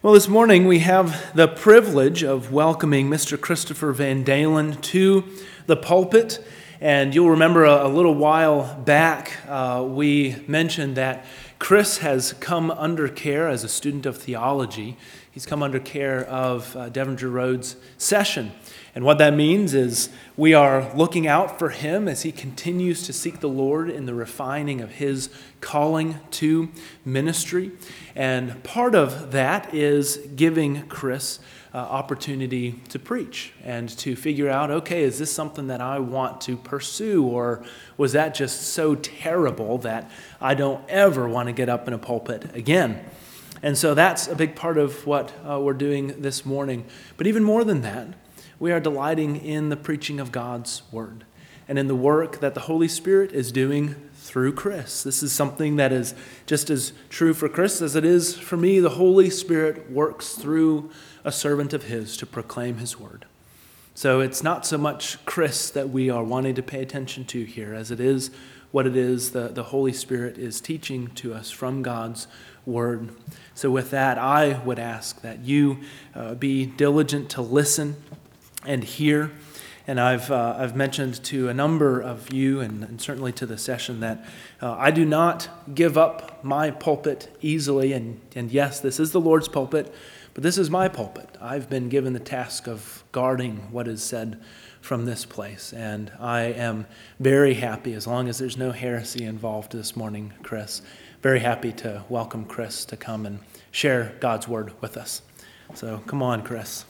Well, this morning we have the privilege of welcoming Mr. Christopher Van Dalen to the pulpit. And you'll remember a little while back we mentioned that Chris has come under care as a student of theology. He's come under care of Devonshire Road's session. And what that means is we are looking out for him as he continues to seek the Lord in the refining of his calling to ministry. And part of that is giving Chris opportunity to preach and to figure out, okay, is this something that I want to pursue, or was that just so terrible that I don't ever want to get up in a pulpit again? And so that's a big part of what we're doing this morning. But even more than that, we are delighting in the preaching of God's Word and in the work that the Holy Spirit is doing through Chris. This is something that is just as true for Chris as it is for me. The Holy Spirit works through a servant of His to proclaim His Word. So it's not so much Chris that we are wanting to pay attention to here as it is what it is the Holy Spirit is teaching to us from God's Word. So with that, I would ask that you be diligent to listen and hear. And I've mentioned to a number of you, and certainly to the session, that I do not give up my pulpit easily. And yes, this is the Lord's pulpit, but this is my pulpit. I've been given the task of guarding what is said from this place. And I am very happy, as long as there's no heresy involved this morning, Chris, very happy to welcome Chris to come and share God's Word with us. So come on, Chris.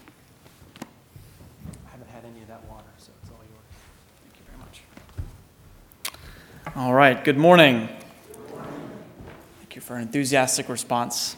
All right, good morning. Thank you for an enthusiastic response.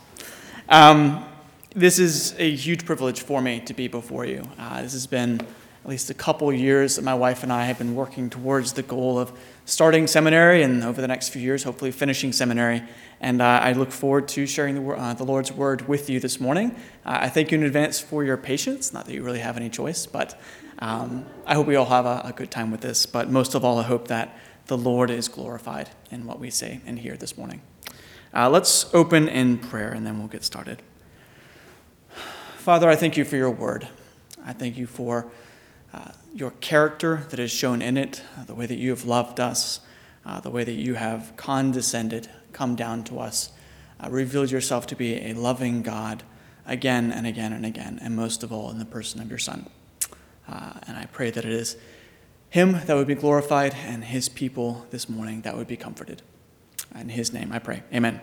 This is a huge privilege for me to be before you. This has been at least a couple years that my wife and I have been working towards the goal of starting seminary and over the next few years, hopefully finishing seminary. And I look forward to sharing the Lord's Word with you this morning. I thank you in advance for your patience, not that you really have any choice, but I hope we all have a good time with this. But most of all, I hope that the Lord is glorified in what we say and hear this morning. Let's open in prayer and then we'll get started. Father, I thank you for your word. I thank you for your character that is shown in it, the way that you have loved us, the way that you have condescended, come down to us, revealed yourself to be a loving God again and again and again, and most of all in the person of your Son. And I pray that it is Him that would be glorified and His people this morning that would be comforted. In His name I pray. Amen.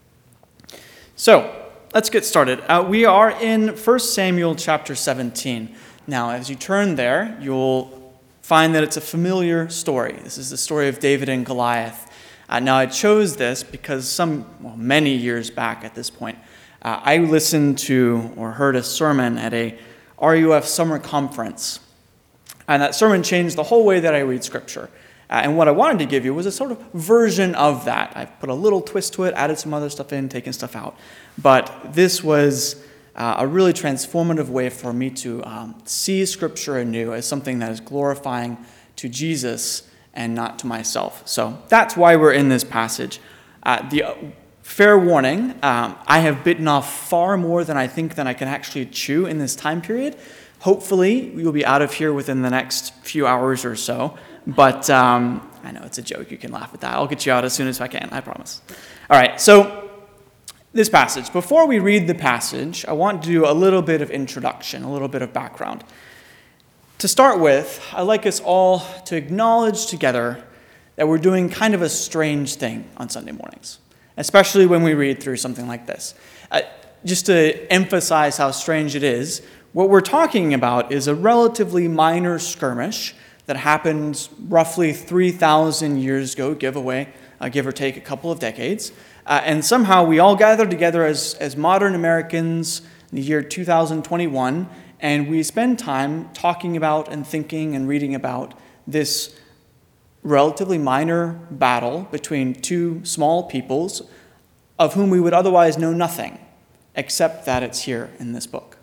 So, let's get started. We are in 1 Samuel chapter 17. Now, as you turn there, you'll find that it's a familiar story. This is the story of David and Goliath. Now, I chose this because many years back at this point, I listened to or heard a sermon at a RUF summer conference. And that sermon changed the whole way that I read Scripture. And what I wanted to give you was a sort of version of that. I've put a little twist to it, added some other stuff in, taken stuff out. But this was a really transformative way for me to see Scripture anew as something that is glorifying to Jesus and not to myself. So that's why we're in this passage. The fair warning, I have bitten off far more than I think that I can actually chew in this time period. Hopefully, we will be out of here within the next few hours or so. But I know it's a joke. You can laugh at that. I'll get you out as soon as I can, I promise. All right, so this passage. Before we read the passage, I want to do a little bit of introduction, a little bit of background. To start with, I'd like us all to acknowledge together that we're doing kind of a strange thing on Sunday mornings, especially when we read through something like this. Just to emphasize how strange it is, what we're talking about is a relatively minor skirmish that happened roughly 3,000 years ago, give or take a couple of decades. And somehow we all gathered together as modern Americans in the year 2021, and we spend time talking about and thinking and reading about this relatively minor battle between two small peoples of whom we would otherwise know nothing, except that it's here in this book.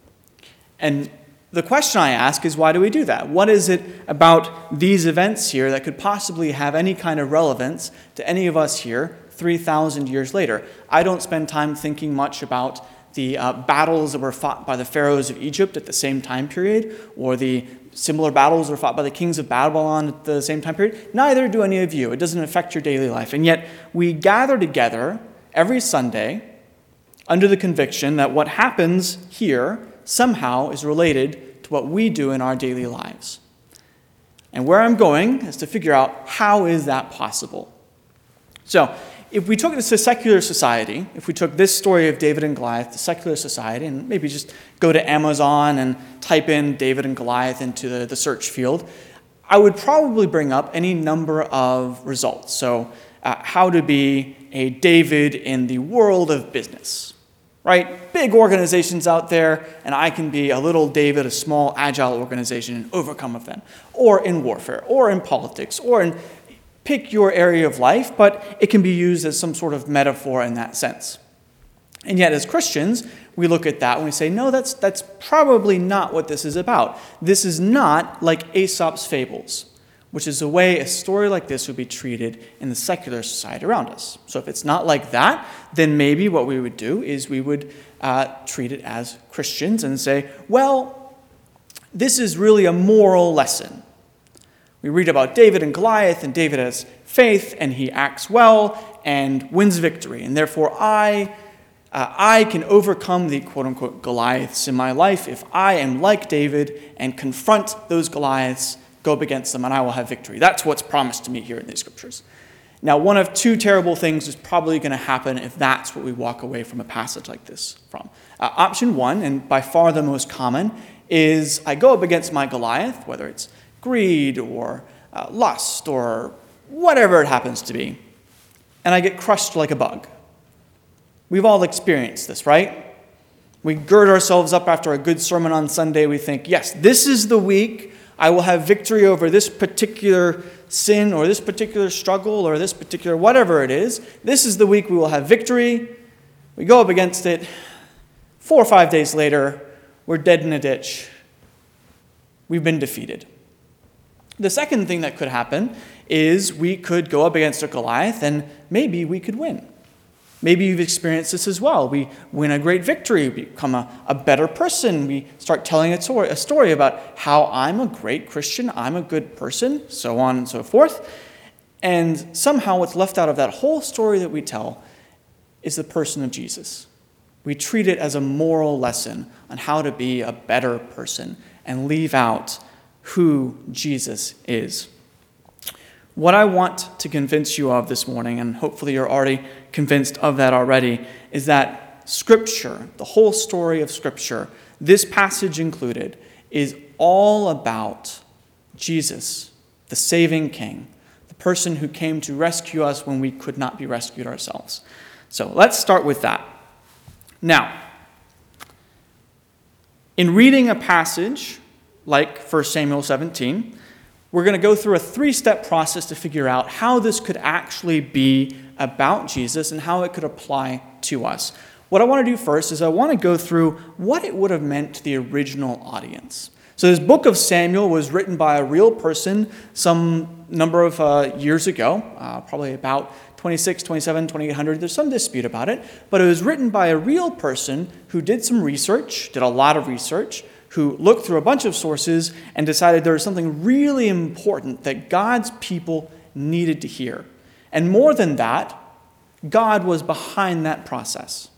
And the question I ask is, why do we do that? What is it about these events here that could possibly have any kind of relevance to any of us here 3,000 years later? I don't spend time thinking much about the battles that were fought by the pharaohs of Egypt at the same time period, or the similar battles that were fought by the kings of Babylon at the same time period. Neither do any of you. It doesn't affect your daily life. And yet we gather together every Sunday under the conviction that what happens here somehow is related to what we do in our daily lives. And where I'm going is to figure out, how is that possible? So, if we took this to secular society, if we took this story of David and Goliath to secular society, and maybe just go to Amazon and type in David and Goliath into the search field, I would probably bring up any number of results. So, how to be a David in the world of business, right? Big organizations out there, and I can be a little David, a small, agile organization, and overcome of them. Or in warfare, or in politics, or in pick your area of life, but it can be used as some sort of metaphor in that sense. And yet, as Christians, we look at that and we say, no, that's probably not what this is about. This is not like Aesop's fables, which is the way a story like this would be treated in the secular society around us. So if it's not like that, then maybe what we would do is we would treat it as Christians and say, well, this is really a moral lesson. We read about David and Goliath, and David has faith, and he acts well and wins victory. And therefore, I can overcome the quote-unquote Goliaths in my life if I am like David and confront those Goliaths, go up against them, and I will have victory. That's what's promised to me here in these scriptures. Now, one of two terrible things is probably going to happen if that's what we walk away from a passage like this from. Option one, and by far the most common, is I go up against my Goliath, whether it's greed or lust or whatever it happens to be, and I get crushed like a bug. We've all experienced this, right? We gird ourselves up after a good sermon on Sunday. We think, yes, this is the week I will have victory over this particular sin or this particular struggle or this particular whatever it is. This is the week we will have victory. We go up against it. 4 or 5 days later, we're dead in a ditch. We've been defeated. The second thing that could happen is we could go up against a Goliath and maybe we could win. Maybe you've experienced this as well. We win a great victory. We become a better person. We start telling a story about how I'm a great Christian, I'm a good person, so on and so forth. And somehow what's left out of that whole story that we tell is the person of Jesus. We treat it as a moral lesson on how to be a better person and leave out who Jesus is. What I want to convince you of this morning, and hopefully you're already convinced of that already, is that Scripture, the whole story of Scripture, this passage included, is all about Jesus, the saving King, the person who came to rescue us when we could not be rescued ourselves. So let's start with that. Now, in reading a passage like 1 Samuel 17, we're going to go through a 3-step process to figure out how this could actually be about Jesus and how it could apply to us. What I want to do first is I want to go through what it would have meant to the original audience. So this book of Samuel was written by a real person some number of years ago, probably about 26, 27, 2800. There's some dispute about it, but it was written by a real person who did some research, did a lot of research, who looked through a bunch of sources and decided there was something really important that God's people needed to hear. And more than that, God was behind that process.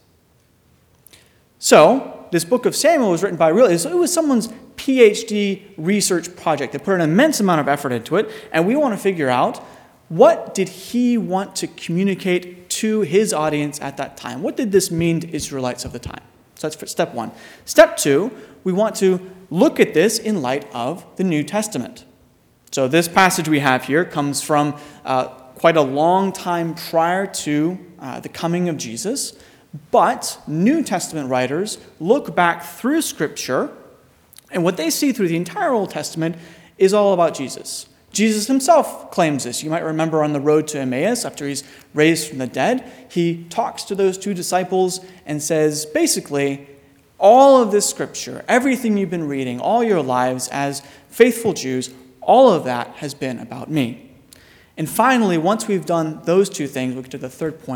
So, this book of Samuel was written by it was someone's PhD research project. They put an immense amount of effort into it, and we want to figure out, what did he want to communicate to his audience at that time? What did this mean to Israelites of the time? So that's step one. Step two, we want to look at this in light of the New Testament. So this passage we have here comes from quite a long time prior to the coming of Jesus, but New Testament writers look back through Scripture, and what they see through the entire Old Testament is all about Jesus. Jesus himself claims this. You might remember on the road to Emmaus, after he's raised from the dead, he talks to those 2 disciples and says, basically, all of this Scripture, everything you've been reading all your lives as faithful Jews, all of that has been about me. And finally, once we've done those 2 things, we get to the third point.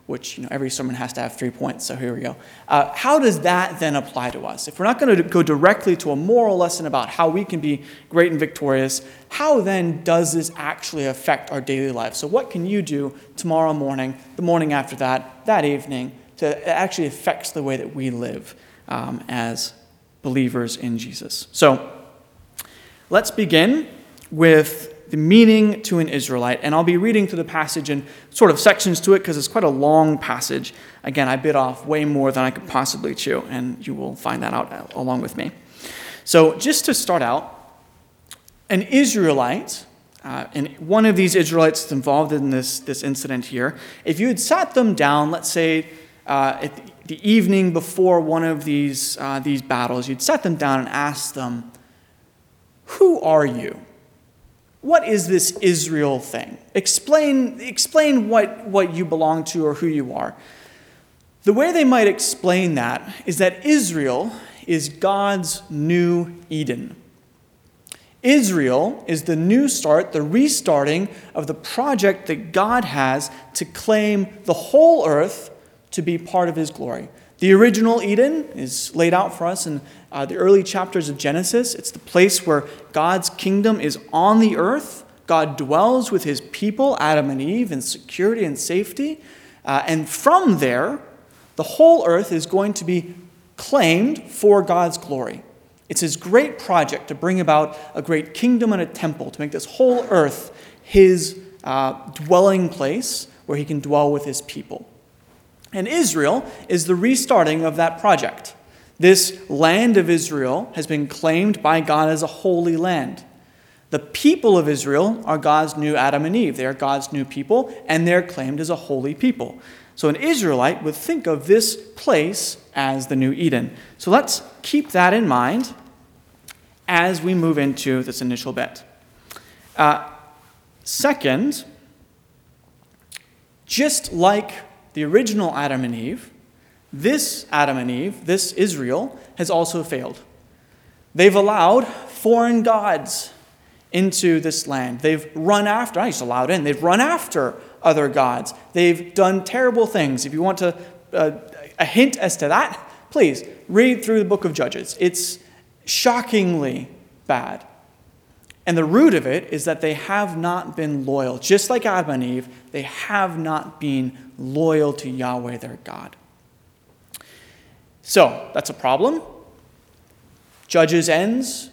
which every sermon has to have 3 points, so here we go. How does that then apply to us? If we're not going to go directly to a moral lesson about how we can be great and victorious, how then does this actually affect our daily life? So what can you do tomorrow morning, the morning after that evening, to actually affect the way that we live as believers in Jesus? So let's begin with the meaning to an Israelite. And I'll be reading through the passage in sort of sections to it because it's quite a long passage. Again, I bit off way more than I could possibly chew, and you will find that out along with me. So just to start out, an Israelite, and one of these Israelites that's involved in this incident here, if you had sat them down, let's say at the evening before one of these battles, you'd sat them down and asked them, who are you? What is this Israel thing? Explain what you belong to or who you are. The way they might explain that is that Israel is God's new Eden. Israel is the new start, the restarting of the project that God has to claim the whole earth to be part of his glory. The original Eden is laid out for us in the early chapters of Genesis. It's the place where God's kingdom is on the earth. God dwells with his people, Adam and Eve, in security and safety. And from there, the whole earth is going to be claimed for God's glory. It's his great project to bring about a great kingdom and a temple, to make this whole earth his dwelling place where he can dwell with his people. And Israel is the restarting of that project. This land of Israel has been claimed by God as a holy land. The people of Israel are God's new Adam and Eve. They are God's new people, and they're claimed as a holy people. So an Israelite would think of this place as the new Eden. So let's keep that in mind as we move into this initial bit. Second, just like the original Adam and Eve, this Adam and Eve, this Israel, has also failed. They've allowed foreign gods into this land. They've run after, not just allowed in, they've run after other gods. They've done terrible things. If you want a hint as to that, please read through the book of Judges. It's shockingly bad. And the root of it is that they have not been loyal. Just like Adam and Eve, they have not been loyal to Yahweh, their God. So, that's a problem. Judges ends.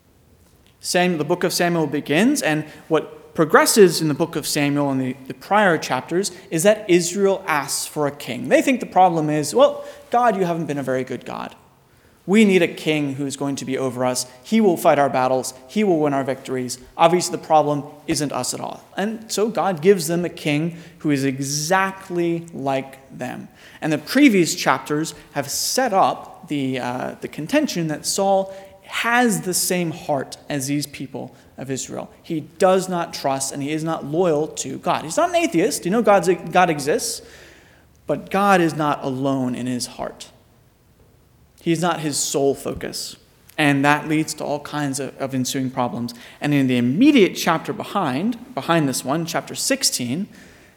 The book of Samuel begins. And what progresses in the book of Samuel and the prior chapters is that Israel asks for a king. They think the problem is, well, God, you haven't been a very good God. We need a king who's going to be over us. He will fight our battles. He will win our victories. Obviously, the problem isn't us at all. And so God gives them a king who is exactly like them. And the previous chapters have set up the contention that Saul has the same heart as these people of Israel. He does not trust and he is not loyal to God. He's not an atheist. You know God exists. But God is not alone in his heart. He's not his sole focus. And that leads to all kinds of ensuing problems. And in the immediate chapter behind this one, chapter 16,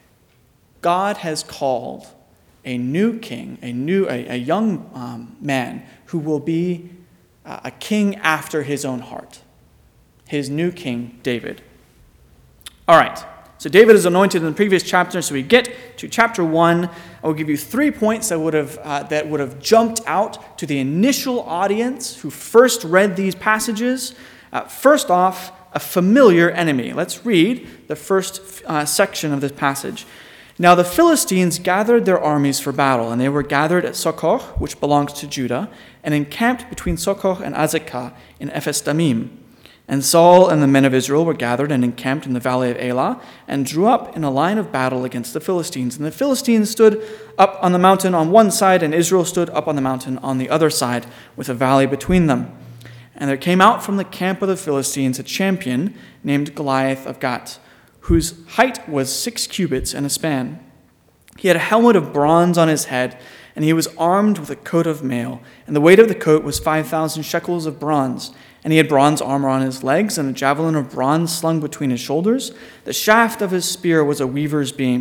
God has called a new king, a young man who will be a king after his own heart. His new king, David. All right. So David is anointed in the previous chapter. So we get to chapter 1. I will give you 3 points that would have jumped out to the initial audience who first read these passages. First off, a familiar enemy. Let's read the first section of this passage. Now the Philistines gathered their armies for battle, and they were gathered at Socoh, which belongs to Judah, and encamped between Socoh and Azekah in Ephes-Dammim. And Saul and the men of Israel were gathered and encamped in the valley of Elah, and drew up in a line of battle against the Philistines. And the Philistines stood up on the mountain on one side, and Israel stood up on the mountain on the other side, with a valley between them. And there came out from the camp of the Philistines a champion named Goliath of Gath, whose height was 6 cubits and a span. He had a helmet of bronze on his head, and he was armed with a coat of mail, and the weight of the coat was 5,000 shekels of bronze. And he had bronze armor on his legs, and a javelin of bronze slung between his shoulders. The shaft of his spear was a weaver's beam,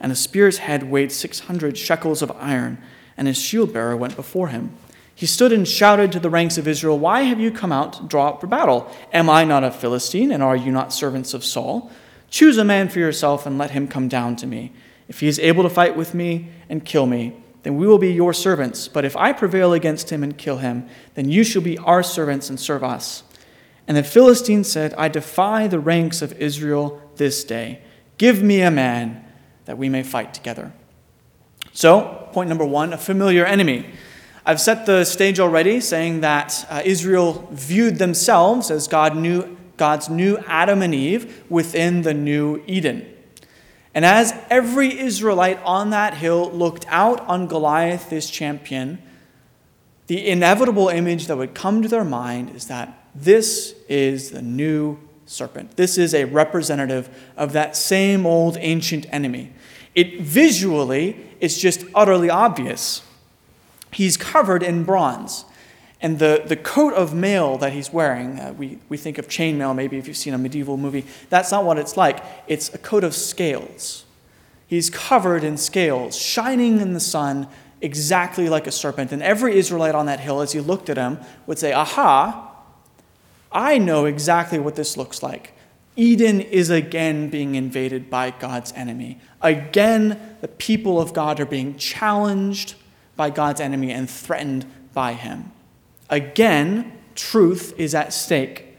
and a spear's head weighed 600 shekels of iron, and his shield-bearer went before him. He stood and shouted to the ranks of Israel, "Why have you come out to draw up for battle? Am I not a Philistine, and are you not servants of Saul? Choose a man for yourself and let him come down to me. If he is able to fight with me and kill me, then we will be your servants. But if I prevail against him and kill him, then you shall be our servants and serve us." And the Philistine said, "I defy the ranks of Israel this day. Give me a man that we may fight together." So, point number one, a familiar enemy. I've set the stage already, saying that Israel viewed themselves as God's new Adam and Eve within the new Eden. And as every Israelite on that hill looked out on Goliath, this champion, the inevitable image that would come to their mind is that this is the new serpent. This is a representative of that same old ancient enemy. It visually is just utterly obvious. He's covered in bronze. And the coat of mail that he's wearing, we think of chainmail maybe if you've seen a medieval movie. That's not what it's like. It's a coat of scales. He's covered in scales, shining in the sun exactly like a serpent. And every Israelite on that hill, as he looked at him, would say, "Aha, I know exactly what this looks like. Eden is again being invaded by God's enemy. Again, the people of God are being challenged by God's enemy and threatened by him. Again, truth is at stake.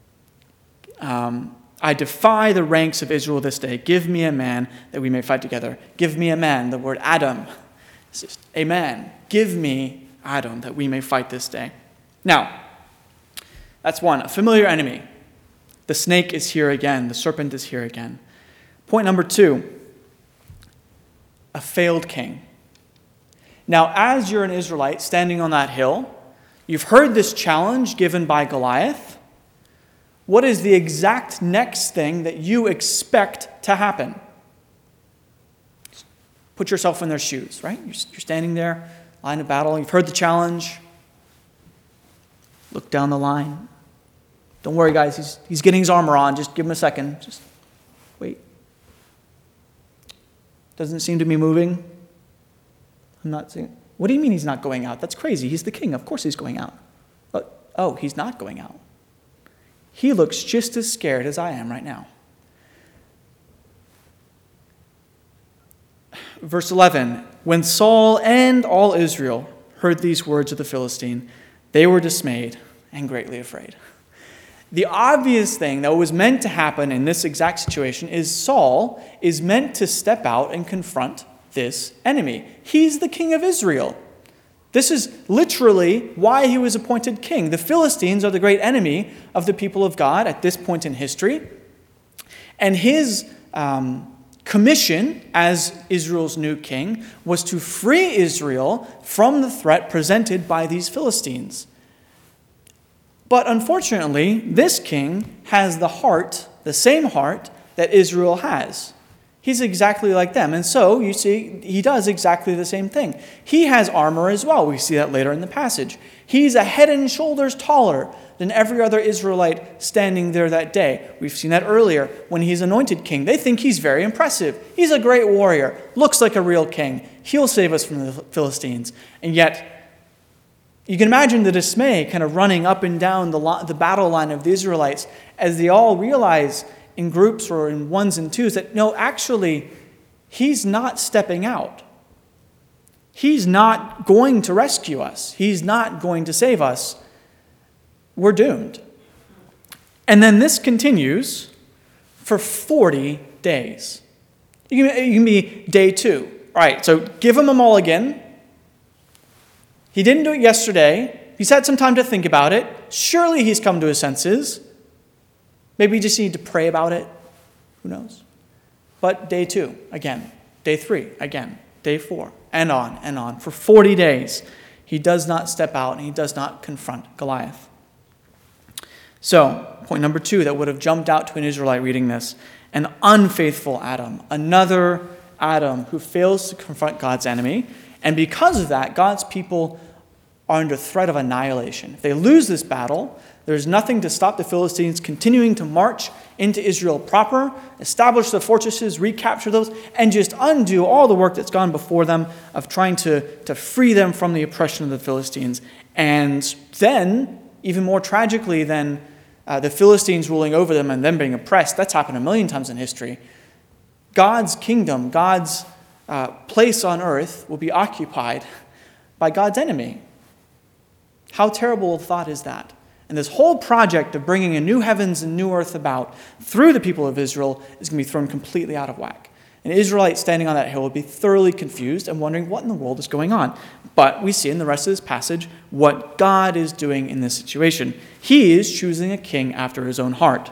I defy the ranks of Israel this day. Give me a man that we may fight together." Give me a man, the word Adam. It's just a man. Give me Adam that we may fight this day. Now, that's one, a familiar enemy. The snake is here again. The serpent is here again. Point number two, a failed king. Now, as you're an Israelite standing on that hill, you've heard this challenge given by Goliath. What is the exact next thing that you expect to happen? Put yourself in their shoes, right? You're standing there, line of battle. You've heard the challenge. Look down the line. Don't worry, guys. He's getting his armor on. Just give him a second. Just wait. Doesn't seem to be moving. I'm not seeing. What do you mean he's not going out? That's crazy. He's the king. Of course he's going out. Oh, he's not going out. He looks just as scared as I am right now. Verse 11, when Saul and all Israel heard these words of the Philistine, they were dismayed and greatly afraid. The obvious thing that was meant to happen in this exact situation is Saul is meant to step out and confront this enemy. He's the king of Israel. This is literally why he was appointed king. The Philistines are the great enemy of the people of God at this point in history. And his commission as Israel's new king was to free Israel from the threat presented by these Philistines. But unfortunately, this king has the same heart that Israel has. He's exactly like them. And so, you see, he does exactly the same thing. He has armor as well. We see that later in the passage. He's a head and shoulders taller than every other Israelite standing there that day. We've seen that earlier when he's anointed king. They think he's very impressive. He's a great warrior. Looks like a real king. He'll save us from the Philistines. And yet, you can imagine the dismay kind of running up and down the battle line of the Israelites as they all realize in groups or in ones and twos that, no, actually, he's not stepping out. He's not going to rescue us. He's not going to save us. We're doomed. And then this continues for 40 days. You can be day 2. All right, so give him a mulligan. He didn't do it yesterday. He's had some time to think about it. Surely he's come to his senses. Maybe you just need to pray about it. Who knows? But day 2, again. Day 3, again. Day 4, and on. For 40 days, he does not step out and he does not confront Goliath. So, point number 2 that would have jumped out to an Israelite reading this. An unfaithful Adam. Another Adam who fails to confront God's enemy. And because of that, God's people are under threat of annihilation. If they lose this battle, there's nothing to stop the Philistines continuing to march into Israel proper, establish the fortresses, recapture those, and just undo all the work that's gone before them of trying to free them from the oppression of the Philistines. And then, even more tragically than the Philistines ruling over them and them being oppressed, that's happened a million times in history, God's kingdom, God's place on earth will be occupied by God's enemy. How terrible a thought is that? And this whole project of bringing a new heavens and new earth about through the people of Israel is going to be thrown completely out of whack. An Israelite standing on that hill will be thoroughly confused and wondering what in the world is going on. But we see in the rest of this passage what God is doing in this situation. He is choosing a king after his own heart.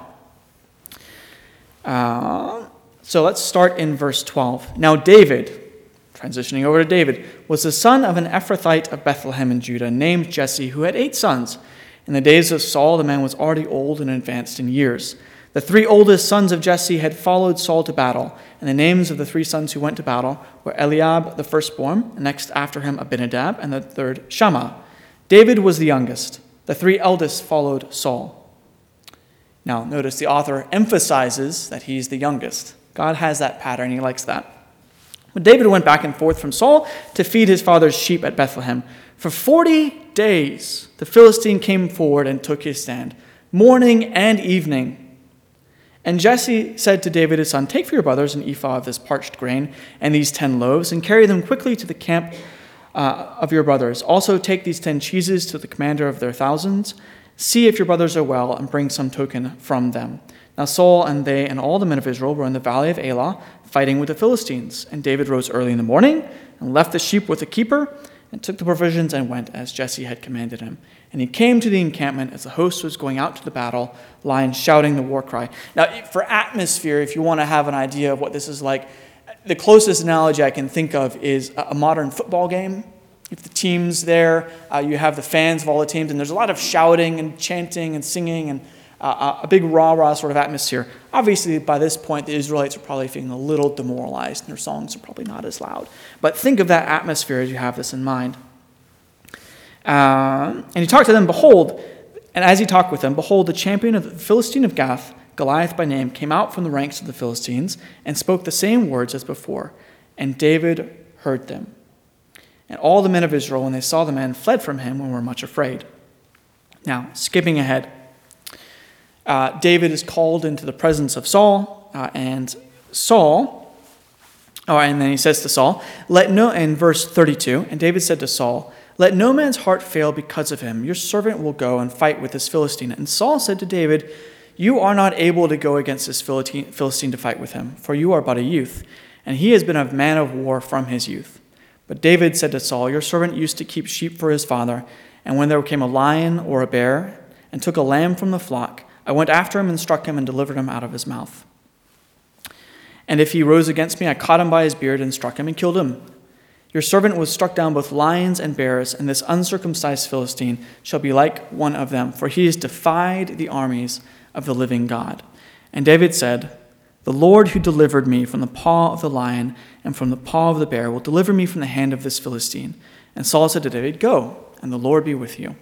So let's start in verse 12. Now David, transitioning over to David, was the son of an Ephrathite of Bethlehem in Judah named Jesse, who had 8 sons. In the days of Saul, the man was already old and advanced in years. The 3 oldest sons of Jesse had followed Saul to battle, and the names of the 3 sons who went to battle were Eliab the firstborn, and next after him Abinadab, and the third Shammah. David was the youngest. The 3 eldest followed Saul. Now, notice the author emphasizes that he's the youngest. God has that pattern. He likes that. But David went back and forth from Saul to feed his father's sheep at Bethlehem. For 40 days, the Philistine came forward and took his stand, morning and evening. And Jesse said to David his son, "Take for your brothers an ephah of this parched grain and these 10 loaves, and carry them quickly to the camp of your brothers. Also take these 10 cheeses to the commander of their thousands. See if your brothers are well, and bring some token from them." Now Saul and they and all the men of Israel were in the valley of Elah, fighting with the Philistines. And David rose early in the morning and left the sheep with the keeper, and took the provisions and went as Jesse had commanded him. And he came to the encampment as the host was going out to the battle line, shouting the war cry. Now, for atmosphere, if you want to have an idea of what this is like, the closest analogy I can think of is a modern football game. If the team's there, you have the fans of all the teams, and there's a lot of shouting and chanting and singing and a big rah-rah sort of atmosphere. Obviously, by this point, the Israelites are probably feeling a little demoralized, and their songs are probably not as loud. But think of that atmosphere as you have this in mind. And he talked to them, behold, and as he talked with them, behold, the champion of the Philistine of Gath, Goliath by name, came out from the ranks of the Philistines and spoke the same words as before. And David heard them. And all the men of Israel, when they saw the man, fled from him and were much afraid. Now, skipping ahead. David is called into the presence of Saul, and then he says to Saul, in verse 32, and David said to Saul, "Let no man's heart fail because of him. Your servant will go and fight with this Philistine." And Saul said to David, "You are not able to go against this Philistine to fight with him, for you are but a youth, and he has been a man of war from his youth." But David said to Saul, "Your servant used to keep sheep for his father, and when there came a lion or a bear and took a lamb from the flock, I went after him and struck him and delivered him out of his mouth. And if he rose against me, I caught him by his beard and struck him and killed him. Your servant was struck down both lions and bears, and this uncircumcised Philistine shall be like one of them, for he has defied the armies of the living God." And David said, "The Lord who delivered me from the paw of the lion and from the paw of the bear will deliver me from the hand of this Philistine." And Saul said to David, "Go, and the Lord be with you."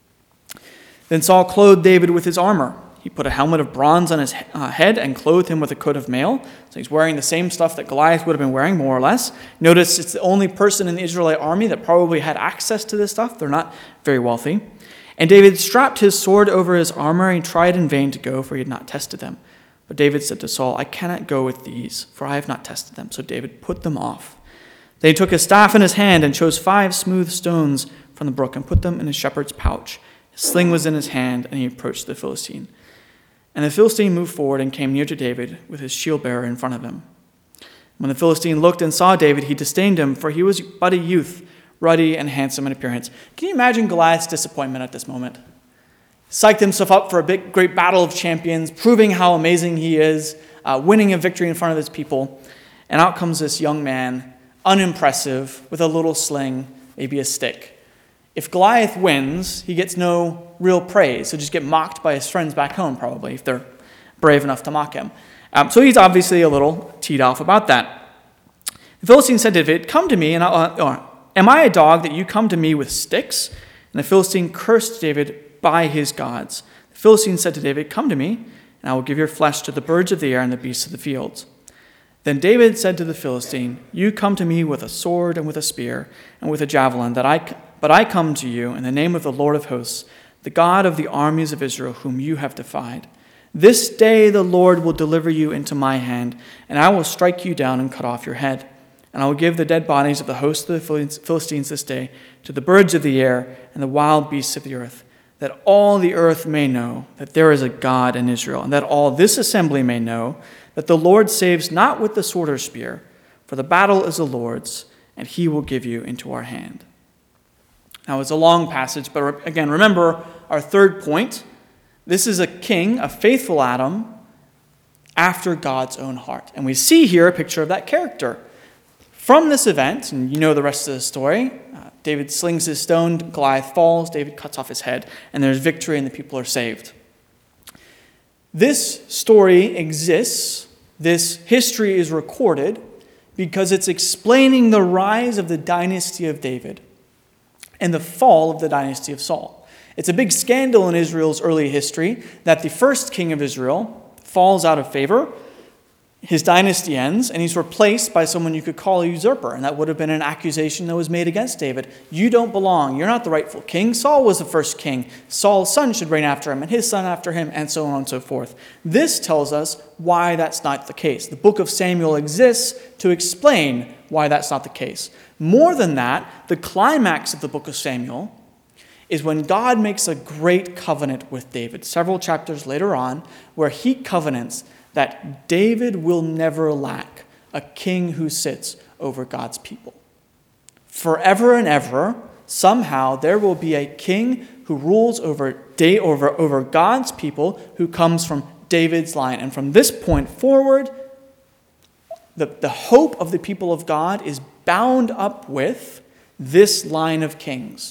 Then Saul clothed David with his armor. He put a helmet of bronze on his head and clothed him with a coat of mail. So he's wearing the same stuff that Goliath would have been wearing, more or less. Notice it's the only person in the Israelite army that probably had access to this stuff. They're not very wealthy. And David strapped his sword over his armor, and he tried in vain to go, for he had not tested them. But David said to Saul, "I cannot go with these, for I have not tested them." So David put them off. Then he took his staff in his hand and chose 5 smooth stones from the brook and put them in his shepherd's pouch. His sling was in his hand, and he approached the Philistine. And the Philistine moved forward and came near to David with his shield bearer in front of him. When the Philistine looked and saw David, he disdained him, for he was but a youth, ruddy and handsome in appearance. Can you imagine Goliath's disappointment at this moment? Psyched himself up for a big, great battle of champions, proving how amazing he is, winning a victory in front of his people. And out comes this young man, unimpressive, with a little sling, maybe a stick. If Goliath wins, he gets no real praise. He'll just get mocked by his friends back home, probably, if they're brave enough to mock him. So he's obviously a little teed off about that. The Philistine said to David, "Come to me, and am I a dog that you come to me with sticks?" And the Philistine cursed David by his gods. The Philistine said to David, "Come to me, and I will give your flesh to the birds of the air and the beasts of the fields." Then David said to the Philistine, "You come to me with a sword and with a spear and with a javelin, but I come to you in the name of the Lord of hosts, the God of the armies of Israel, whom you have defied. This day the Lord will deliver you into my hand, and I will strike you down and cut off your head. And I will give the dead bodies of the host of the Philistines this day to the birds of the air and the wild beasts of the earth, that all the earth may know that there is a God in Israel, and that all this assembly may know that the Lord saves not with the sword or spear, for the battle is the Lord's, and he will give you into our hand." Now, it's a long passage, but again, remember our third point. This is a king, a faithful Adam, after God's own heart. And we see here a picture of that character. From this event, and you know the rest of the story, David slings his stone, Goliath falls, David cuts off his head, and there's victory and the people are saved. This story exists, this history is recorded, because it's explaining the rise of the dynasty of David and the fall of the dynasty of Saul. It's a big scandal in Israel's early history that the first king of Israel falls out of favor. His dynasty ends, and he's replaced by someone you could call a usurper, and that would have been an accusation that was made against David. You don't belong. You're not the rightful king. Saul was the first king. Saul's son should reign after him, and his son after him, and so on and so forth. This tells us why that's not the case. The book of Samuel exists to explain why that's not the case. More than that, the climax of the book of Samuel is when God makes a great covenant with David, several chapters later on, where he covenants that David will never lack a king who sits over God's people. Forever and ever, somehow there will be a king who rules over God's people, who comes from David's line. And from this point forward, the hope of the people of God is bound up with this line of kings.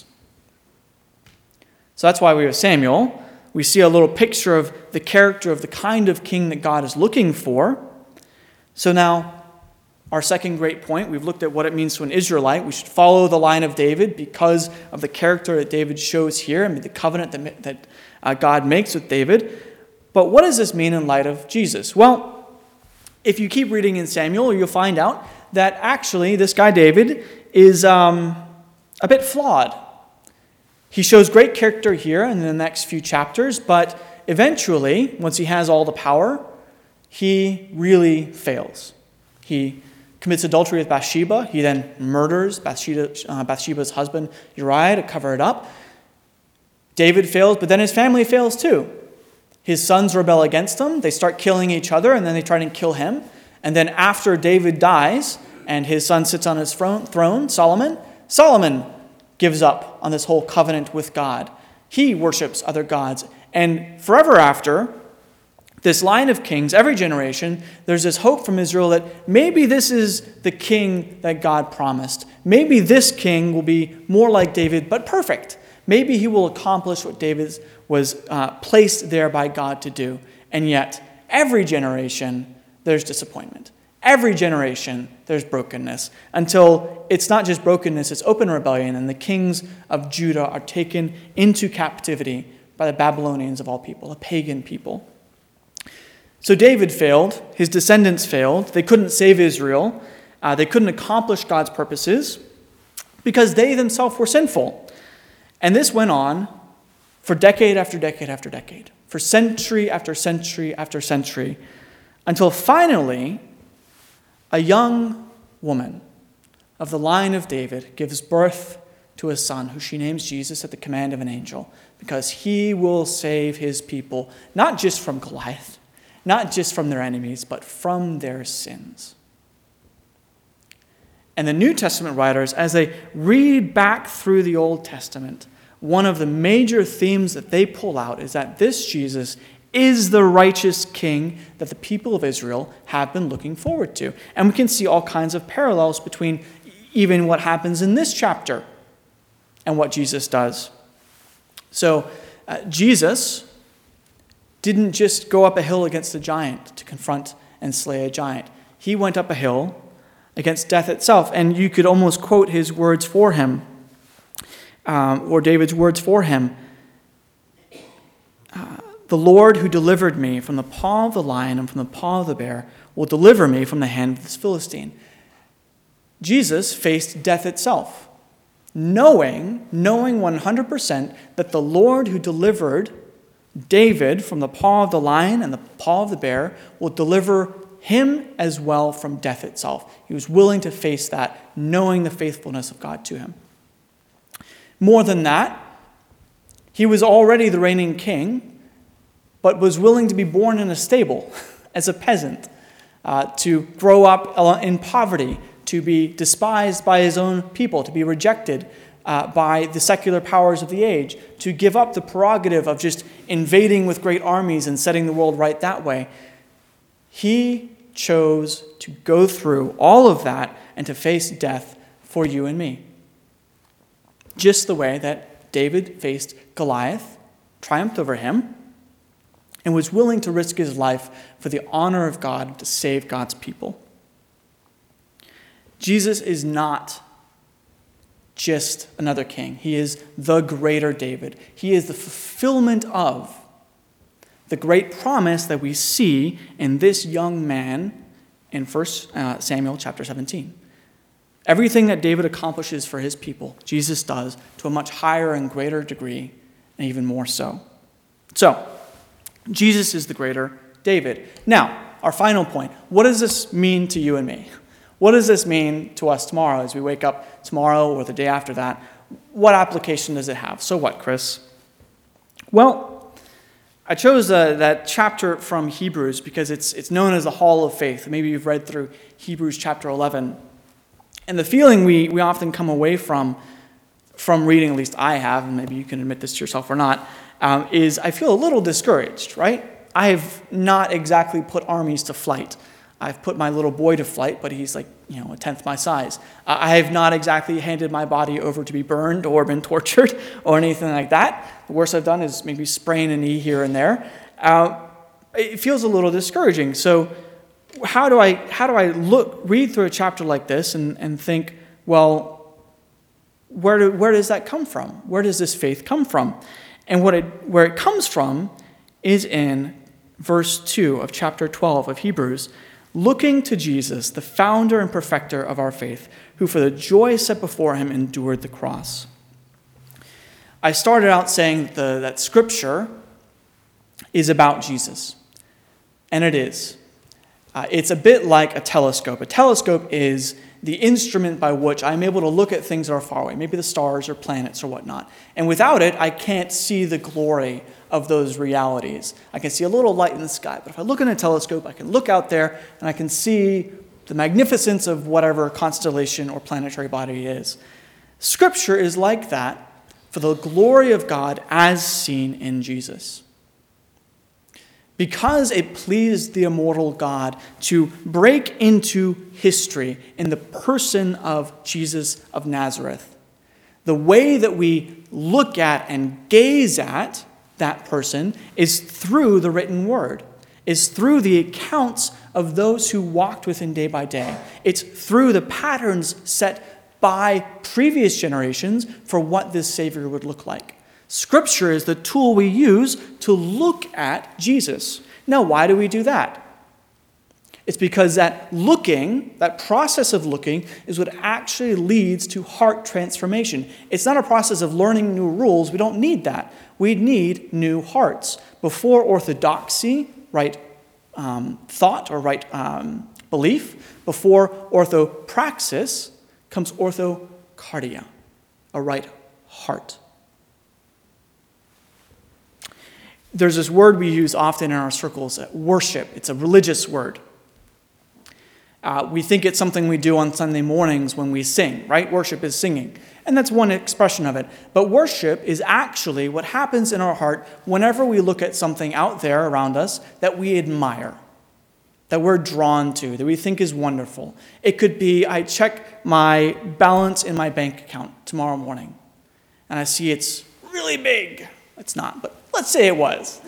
So that's why we have Samuel. We see a little picture of the character of the kind of king that God is looking for. So now, our second great point, we've looked at what it means to an Israelite. We should follow the line of David because of the character that David shows here and the covenant that God makes with David. But what does this mean in light of Jesus? Well, if you keep reading in Samuel, you'll find out that actually this guy David is a bit flawed. He shows great character here in the next few chapters, but eventually, once he has all the power, he really fails. He commits adultery with Bathsheba. He then murders Bathsheba's husband Uriah to cover it up. David fails, but then his family fails too. His sons rebel against him. They start killing each other, and then they try to kill him. And then after David dies and his son sits on his throne, Solomon gives up on this whole covenant with God. He worships other gods. And forever after, this line of kings, every generation, there's this hope from Israel that maybe this is the king that God promised. Maybe this king will be more like David, but perfect. Maybe he will accomplish what David was placed there by God to do. And yet, every generation, there's disappointment. Every generation, there's brokenness, until it's not just brokenness, it's open rebellion, and the kings of Judah are taken into captivity by the Babylonians of all people, a pagan people. So David failed, his descendants failed, they couldn't save Israel, they couldn't accomplish God's purposes, because they themselves were sinful. And this went on for decade after decade after decade, for century after century after century, until finally, a young woman of the line of David gives birth to a son who she names Jesus at the command of an angel, because he will save his people, not just from Goliath, not just from their enemies, but from their sins. And the New Testament writers, as they read back through the Old Testament, one of the major themes that they pull out is that this Jesus is the righteous king that the people of Israel have been looking forward to. And we can see all kinds of parallels between even what happens in this chapter and what Jesus does. So Jesus didn't just go up a hill against a giant to confront and slay a giant. He went up a hill against death itself, and you could almost quote his words for him. or David's words for him. The Lord who delivered me from the paw of the lion and from the paw of the bear will deliver me from the hand of this Philistine. Jesus faced death itself, knowing 100% that the Lord who delivered David from the paw of the lion and the paw of the bear will deliver him as well from death itself. He was willing to face that, knowing the faithfulness of God to him. More than that, he was already the reigning king, but was willing to be born in a stable as a peasant, to grow up in poverty, to be despised by his own people, to be rejected by the secular powers of the age, to give up the prerogative of just invading with great armies and setting the world right that way. He chose to go through all of that and to face death for you and me. Just the way that David faced Goliath, triumphed over him, and was willing to risk his life for the honor of God to save God's people. Jesus is not just another king. He is the greater David. He is the fulfillment of the great promise that we see in this young man in 1 Samuel chapter 17. Everything that David accomplishes for his people, Jesus does to a much higher and greater degree, and even more so. So, Jesus is the greater David. Now, our final point. What does this mean to you and me? What does this mean to us tomorrow as we wake up tomorrow or the day after that? What application does it have? So what, Chris? Well, I chose that chapter from Hebrews because it's known as the Hall of Faith. Maybe you've read through Hebrews chapter 11. And the feeling we often come away from reading, at least I have, and maybe you can admit this to yourself or not, is I feel a little discouraged, right? I have not exactly put armies to flight. I've put my little boy to flight, but he's like, a tenth my size. I have not exactly handed my body over to be burned or been tortured or anything like that. The worst I've done is maybe sprain a knee here and there. It feels a little discouraging. So how do I read through a chapter like this and think, well, where does that come from? Where does this faith come from? And where it comes from is in verse 2 of chapter 12 of Hebrews, looking to Jesus, the founder and perfecter of our faith, who for the joy set before him endured the cross. I started out saying that Scripture is about Jesus, and it is. It's a bit like a telescope. A telescope is the instrument by which I'm able to look at things that are far away, maybe the stars or planets or whatnot. And without it, I can't see the glory of those realities. I can see a little light in the sky, but if I look in a telescope, I can look out there and I can see the magnificence of whatever constellation or planetary body it is. Scripture is like that for the glory of God as seen in Jesus. Because it pleased the immortal God to break into history in the person of Jesus of Nazareth, the way that we look at and gaze at that person is through the written word, is through the accounts of those who walked with him day by day. It's through the patterns set by previous generations for what this Savior would look like. Scripture is the tool we use to look at Jesus. Now, why do we do that? It's because that process of looking, is what actually leads to heart transformation. It's not a process of learning new rules. We don't need that. We need new hearts. Before orthodoxy, right thought or right belief, before orthopraxis comes orthocardia, a right heart. There's this word we use often in our circles, worship. It's a religious word. We think it's something we do on Sunday mornings when we sing, right? Worship is singing. And that's one expression of it. But worship is actually what happens in our heart whenever we look at something out there around us that we admire, that we're drawn to, that we think is wonderful. It could be I check my balance in my bank account tomorrow morning, and I see it's really big. It's not, but let's say it was.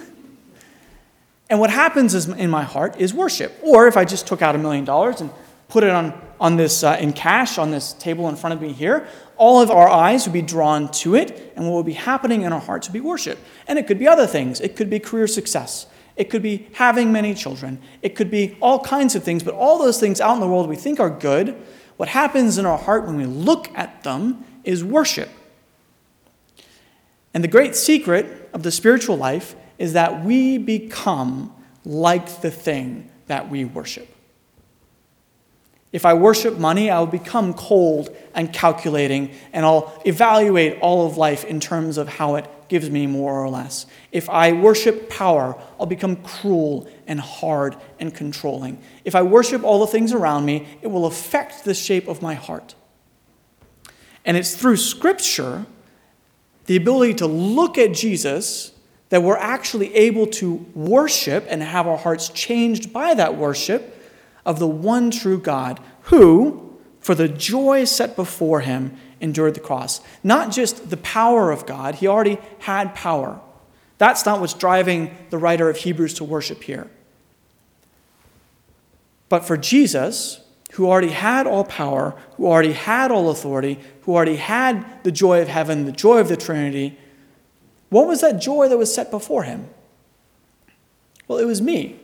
And what happens in my heart is worship. Or if I just took out $1 million and put it on on this in cash on this table in front of me here, all of our eyes would be drawn to it, and what would be happening in our hearts would be worship. And it could be other things. It could be career success. It could be having many children. It could be all kinds of things, but all those things out in the world we think are good, what happens in our heart when we look at them is worship. And the great secret of the spiritual life is that we become like the thing that we worship. If I worship money, I'll become cold and calculating, and I'll evaluate all of life in terms of how it gives me more or less. If I worship power, I'll become cruel and hard and controlling. If I worship all the things around me, it will affect the shape of my heart. And it's through Scripture, the ability to look at Jesus, that we're actually able to worship and have our hearts changed by that worship of the one true God who, for the joy set before him, endured the cross. Not just the power of God, he already had power. That's not what's driving the writer of Hebrews to worship here. But for Jesus, who already had all power, who already had all authority, who already had the joy of heaven, the joy of the Trinity, what was that joy that was set before him? Well, it was me.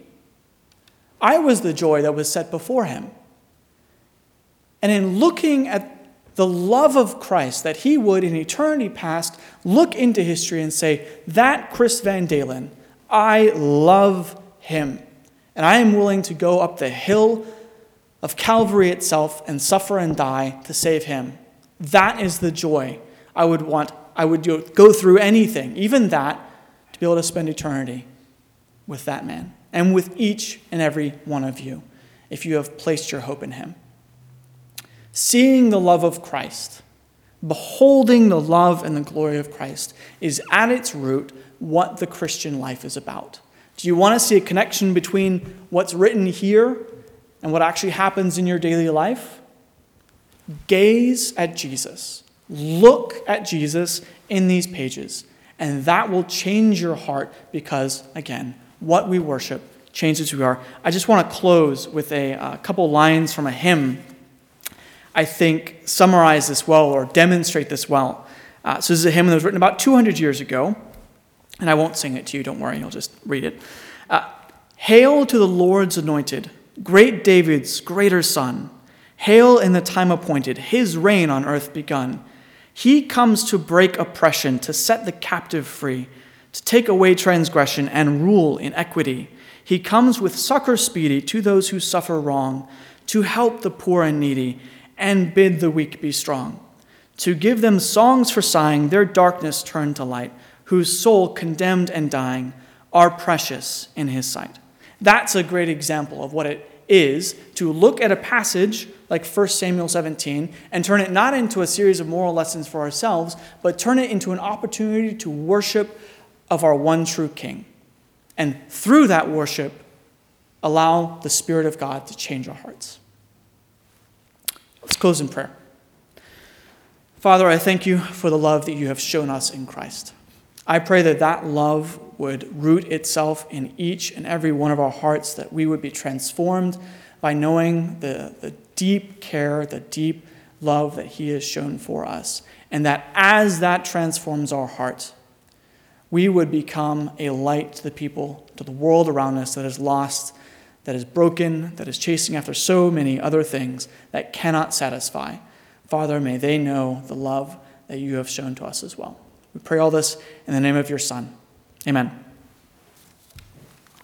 I was the joy that was set before him. And in looking at the love of Christ, that he would in eternity past look into history and say, that Chris Van Dalen, I love him. And I am willing to go up the hill of Calvary itself and suffer and die to save him. That is the joy I would want. I would go through anything, even that, to be able to spend eternity with that man and with each and every one of you, if you have placed your hope in him. Seeing the love of Christ, beholding the love and the glory of Christ, is at its root what the Christian life is about. Do you want to see a connection between what's written here and what actually happens in your daily life? Gaze at Jesus. Look at Jesus in these pages, and that will change your heart because, again, what we worship changes who we are. I just want to close with a couple lines from a hymn I think summarize this well or demonstrate this well. So this is a hymn that was written about 200 years ago, and I won't sing it to you, don't worry, I'll just read it. Hail to the Lord's anointed, great David's greater son. Hail in the time appointed, his reign on earth begun. He comes to break oppression, to set the captive free, to take away transgression and rule in equity. He comes with succor speedy to those who suffer wrong, to help the poor and needy, and bid the weak be strong, to give them songs for sighing, their darkness turned to light, whose soul condemned and dying are precious in his sight. That's a great example of what it is to look at a passage like 1 Samuel 17 and turn it not into a series of moral lessons for ourselves, but turn it into an opportunity to worship of our one true King. And through that worship, allow the Spirit of God to change our hearts. Let's close in prayer. Father, I thank you for the love that you have shown us in Christ. I pray that that love would root itself in each and every one of our hearts, that we would be transformed by knowing the deep care, the deep love that he has shown for us. And that as that transforms our hearts, we would become a light to the people, to the world around us that is lost, that is broken, that is chasing after so many other things that cannot satisfy. Father, may they know the love that you have shown to us as well. We pray all this in the name of your Son. Amen.